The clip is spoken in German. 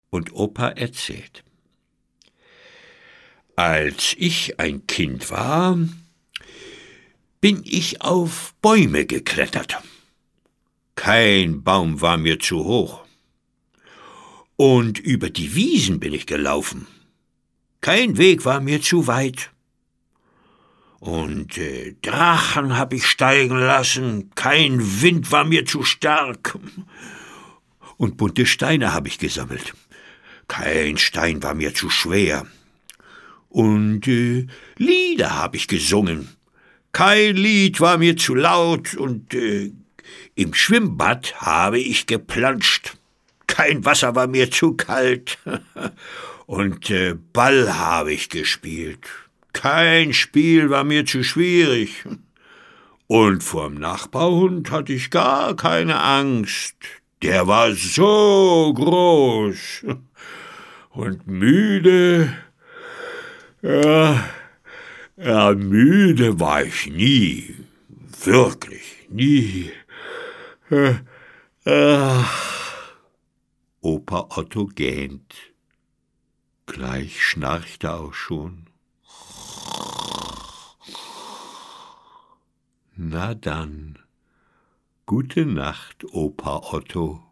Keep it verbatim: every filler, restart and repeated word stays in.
Und Opa erzählt: Als ich ein Kind war, bin ich auf Bäume geklettert. Kein Baum war mir zu hoch. Und über die Wiesen bin ich gelaufen. Kein Weg war mir zu weit. Und äh, Drachen hab ich steigen lassen, kein Wind war mir zu stark. Und bunte Steine hab ich gesammelt. Kein Stein war mir zu schwer. Und äh, Lieder hab ich gesungen. Kein Lied war mir zu laut. Und äh, im Schwimmbad habe ich geplanscht. Kein Wasser war mir zu kalt. Und äh, Ball habe ich gespielt. Kein Spiel war mir zu schwierig. Und vorm Nachbarhund hatte ich gar keine Angst. Der war so groß. Und müde, ja, ja, müde war ich nie. Wirklich nie. Äh, äh. Opa Otto gähnt. Gleich schnarcht er auch schon. Na dann, gute Nacht, Opa Otto.